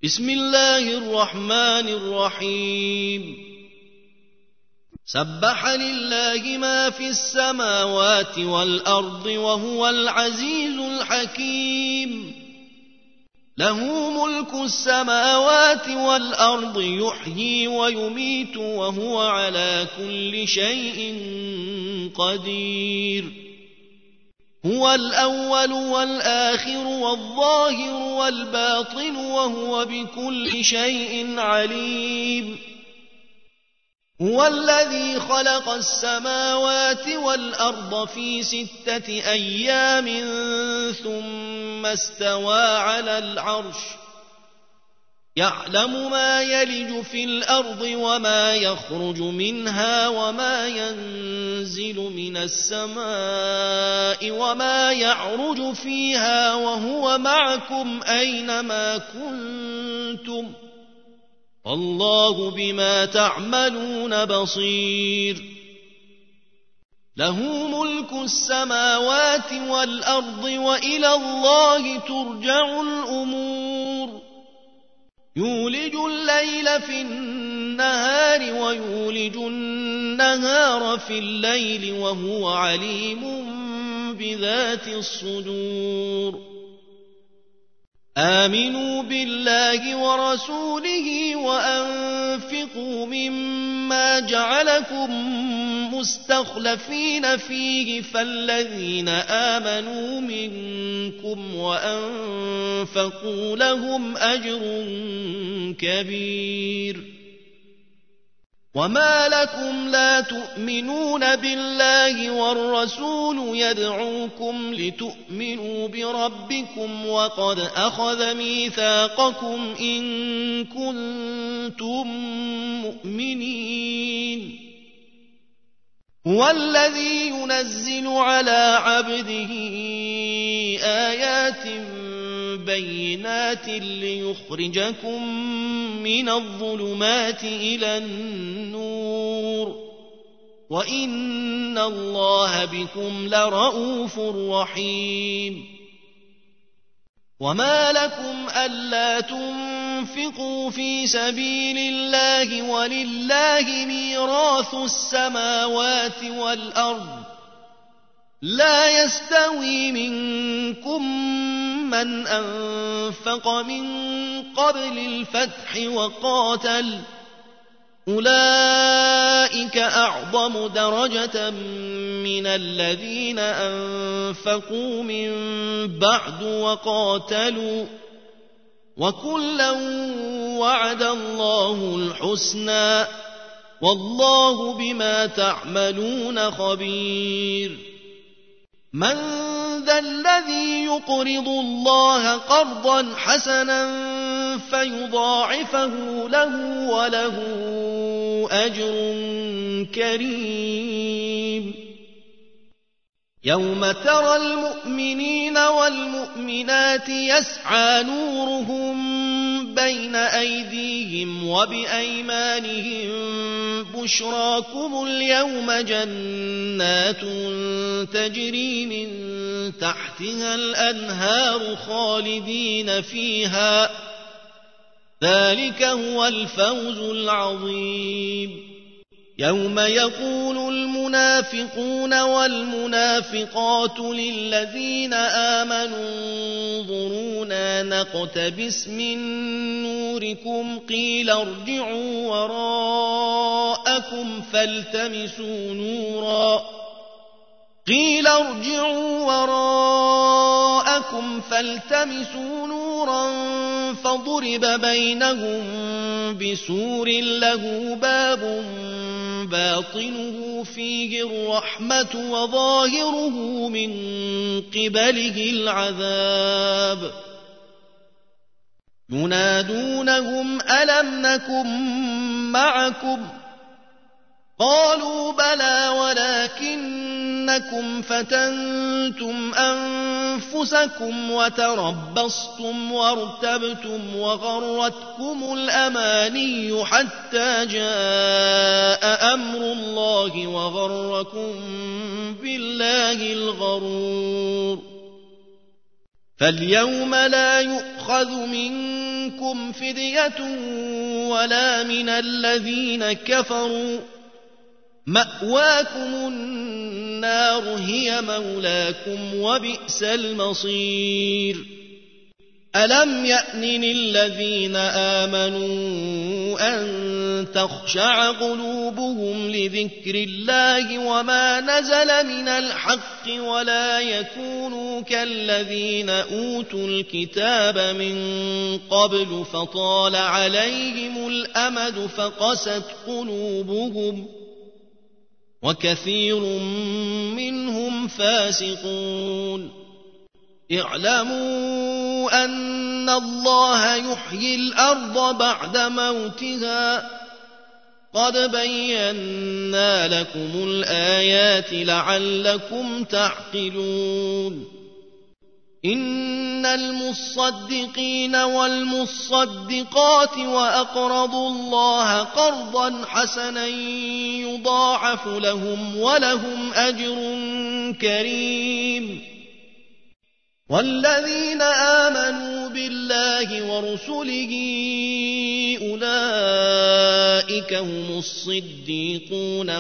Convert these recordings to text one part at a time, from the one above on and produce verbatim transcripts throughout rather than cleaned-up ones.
بسم الله الرحمن الرحيم سبح لله ما في السماوات والأرض وهو العزيز الحكيم له ملك السماوات والأرض يحيي ويميت وهو على كل شيء قدير هو الأول والآخر والظاهر والباطن وهو بكل شيء عليم هو الذي خلق السماوات والأرض في ستة أيام ثم استوى على العرش يعلم ما يلج في الأرض وما يخرج منها وما ينزل من السماء وما يعرج فيها وهو معكم أينما كنتم والله بما تعملون بصير له ملك السماوات والأرض وإلى الله ترجع الأمور يولج الليل في النهار ويولج النهار في الليل وهو عليم بذات الصدور آمنوا بالله ورسوله وأنفقوا مما جعلكم مستخلفين فيه فالذين آمنوا منكم وأنفقوا لهم أجر كبير وما لكم لا تؤمنون بالله والرسول يدعوكم لتؤمنوا بربكم وقد أخذ ميثاقكم إن كنتم مؤمنين هو الذي ينزل على عبده آيات بينات ليخرجكم من الظلمات إلى النور وإن الله بكم لرءوف رحيم وما لكم ألا تنفقوا في سبيل الله ولله ميراث السماوات والأرض لا يستوي منكم من أنفق من قبل الفتح وقاتل أولئك أعظم درجة من الذين أنفقوا من بعد وقاتلوا وكلا وعد الله الحسنى والله بما تعملون خبير من ذا الذي يقرض الله قرضا حسنا فيضاعفه له وله أجر كريم يوم ترى المؤمنين والمؤمنات يسعى نورهم بين أيديهم وبأيمانهم بشراكم اليوم جنات تجري من تحتها الأنهار خالدين فيها ذلك هو الفوز العظيم يوم يقول المنافقون والمنافقات للذين آمنوا انظرونا نقتبس من نوركم قيل ارجعوا وراءكم فالتمسوا نورا قيل ارجعوا وراءكم فالتمسوا نورا فضرب بينهم بسور له باب باطنه فيه الرحمة وظاهره من قبله العذاب ينادونهم ألم نكن معكم قالوا بلى ولكنكم فتنتم أنفسكم وتربصتم وارتبتم وغرتكم الأماني حتى جاء أمر الله وغركم بالله الغرور فاليوم لا يؤخذ منكم فدية ولا من الذين كفروا، مأواكم النار هي مولاكم وبئس المصير. ألم يأن للذين آمنوا أن تخشع قلوبهم لذكر الله وما نزل من الحق ولا يكونوا كالذين أوتوا الكتاب من قبل فطال عليهم الأمد فقست قلوبهم وكثير منهم فاسقون. اعلموا أن الله يحيي الأرض بعد موتها، قد بينا لكم الآيات لعلكم تعقلون. إن المصدقين والمصدقات وأقرضوا الله قرضا حسنا يضاعف لهم ولهم أجر كريم. والذين آمنوا بالله ورسله أولئك هم الصديقون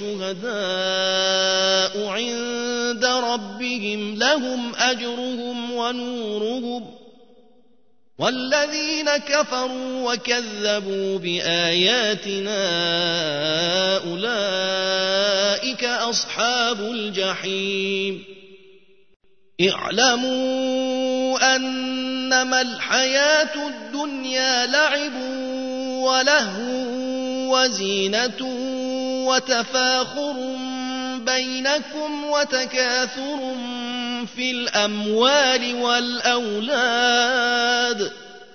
والشهداء عند ربهم لهم أجرهم ونورهم. والذين كفروا وكذبوا بآياتنا أولئك أصحاب الجحيم. اعلموا أنما الحياة الدنيا لعب ولهو وزينة وتفاخر بينكم وتكاثر في الأموال والأولاد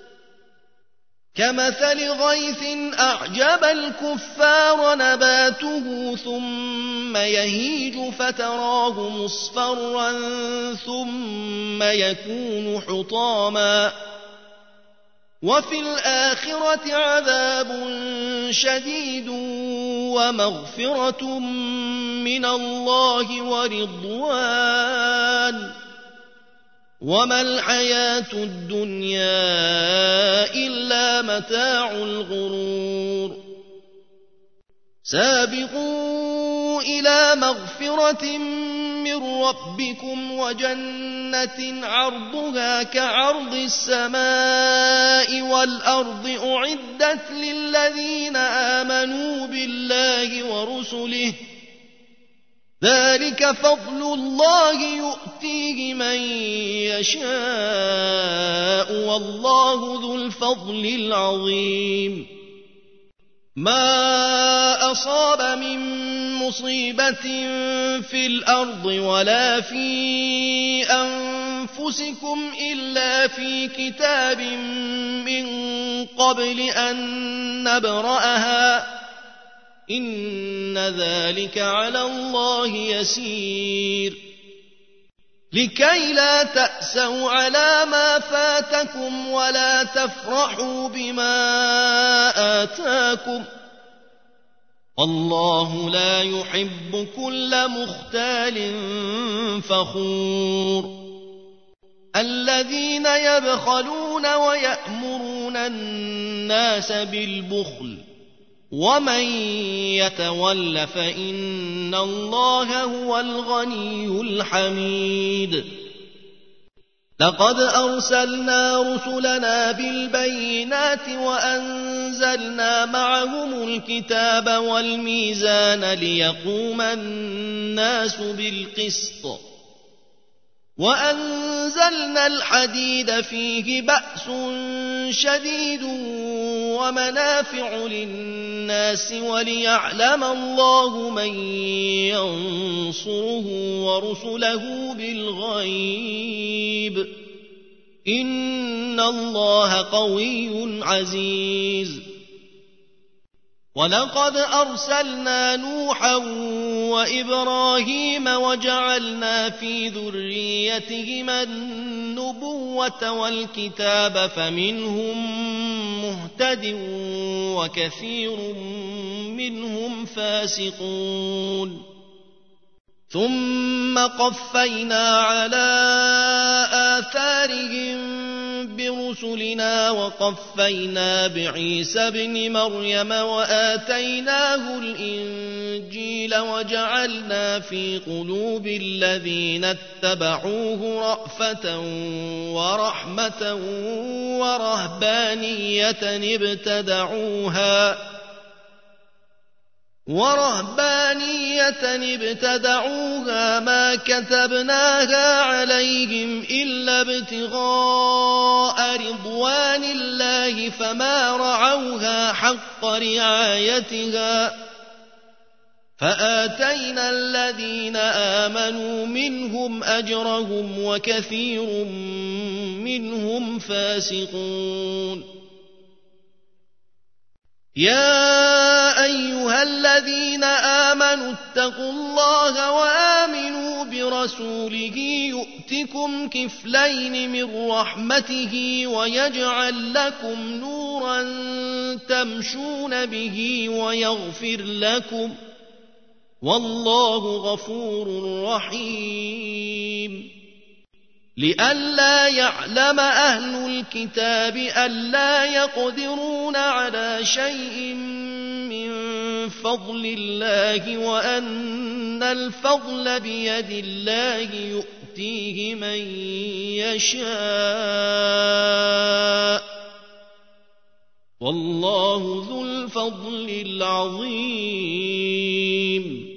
كمثل غيث أعجب الكفار نباته ثم يهيج فتراه مصفرا ثم يكون حطاما وفي الآخرة عذاب شديد ومغفرة من الله ورضوان وما الحياة الدنيا إلا متاع الغرور. سابقوا إلى مغفرة من ربكم وجنة عرضها كعرض السماء والأرض أعدت للذين آمنوا بالله ورسله ذلك فضل الله يؤتيه من يشاء والله ذو الفضل العظيم. ما أصاب من مصيبة في الأرض ولا في أنفسكم إلا في كتاب من قبل أن نبرأها إن ذلك على الله يسير. لكي لا تأسوا على ما فاتكم ولا تفرحوا بما آتاكم الله لا يحب كل مختال فخور. الذين يبخلون ويأمرون الناس بالبخل ومن يتول فإن الله هو الغني الحميد. لقد أرسلنا رسلنا بالبينات وأنزلنا معهم الكتاب والميزان ليقوم الناس بالقسط وأنزلنا الحديد فيه بأس شديد ومنافع للناس وليعلم الله من ينصره ورسله بالغيب إن الله قوي عزيز. ولقد أرسلنا نوحا وإبراهيم وجعلنا في ذريتهما النبوة والكتاب فمنهم مهتد وكثير منهم فاسقون. ثم قفينا على آثارهم برسلنا وقفينا بعيسى ابن مريم وآتيناه الإنجيل وجعلنا في قلوب الذين اتبعوه رأفة ورحمة ورهبانية ابتدعوها ورهبانية ابتدعوها ما كتبناها عليهم إلا ابتغاء رضوان الله فما رعوها حق رعايتها فآتينا الذين آمنوا منهم أجرهم وكثير منهم فاسقون. يا أيها الذين آمنوا اتقوا الله وآمنوا برسوله يؤتكم كفلين من رحمته ويجعل لكم نورا تمشون به ويغفر لكم والله غفور رحيم. لئلا يعلم أهل الكتاب ألا يقدرون على شيء من فضل الله وأن الفضل بيد الله يؤتيه من يشاء والله ذو الفضل العظيم.